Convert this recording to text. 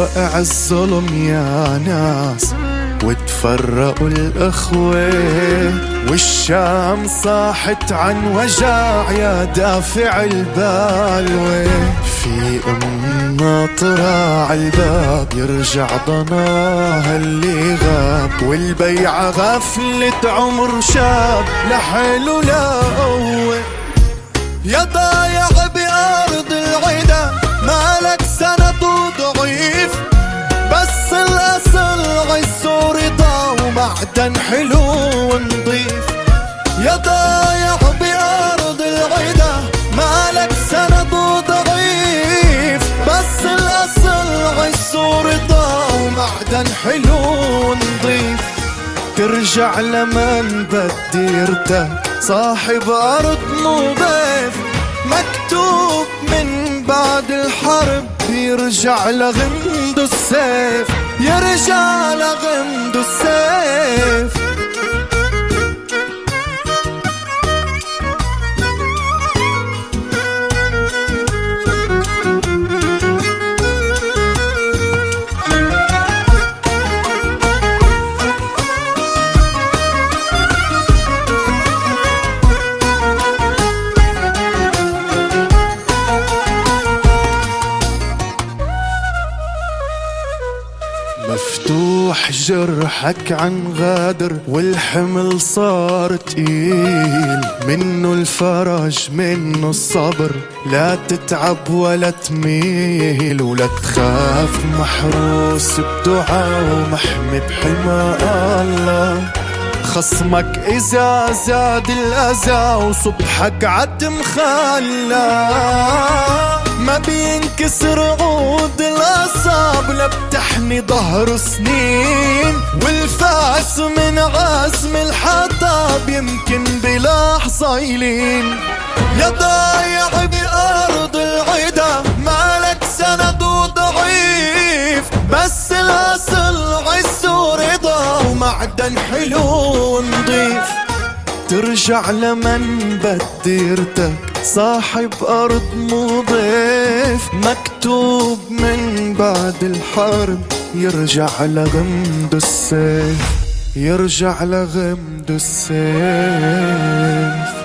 وقع الظلم يا ناس وتفرقوا الأخوة، والشام صاحت عن وجع يا دافع البالوة. في ناطرة عالباب يرجع ضناها اللي غاب، والبيعة غفلة عمر شاب لحاله لا قوة. يا ضايع بأرض العدا مالك سند وضعيف، بس الأصل عز ورضا ومعدن حلو ونضيف. يا ضايع بأرض العدا مالك سند وضعيف، بس الأصل عز ورضا ومعدن حلو ونضيف. ترجع لمن بدي يرتاح صاحب أرض مضيف، مكتوب من بعد الحرب يرجع لغمد السيف، يرجع لغمد السيف. مفتوح جرحك عن غادر والحمل صار تقيل، منه الفرج منه الصبر، لا تتعب ولا تميل ولا تخاف، محروس بدعاء ومحمي بحمى الله. خصمك إذا زاد الأذى وصبحك عتم خلا، ما بينكسر عود الأصاب لا بتحني ظهر سنين، والفاس من عزم الحطاب يمكن بلحظة يلين. يا ضايع بأرض العدا مالك سند وضعيف، بس الأصل عز ورضا ومعدن حلو نضيف. ترجع لمن بدي يرتاح صاحب أرض مضيف، مكتوب من بعد الحرب يرجع لغمد السيف، يرجع لغمد السيف.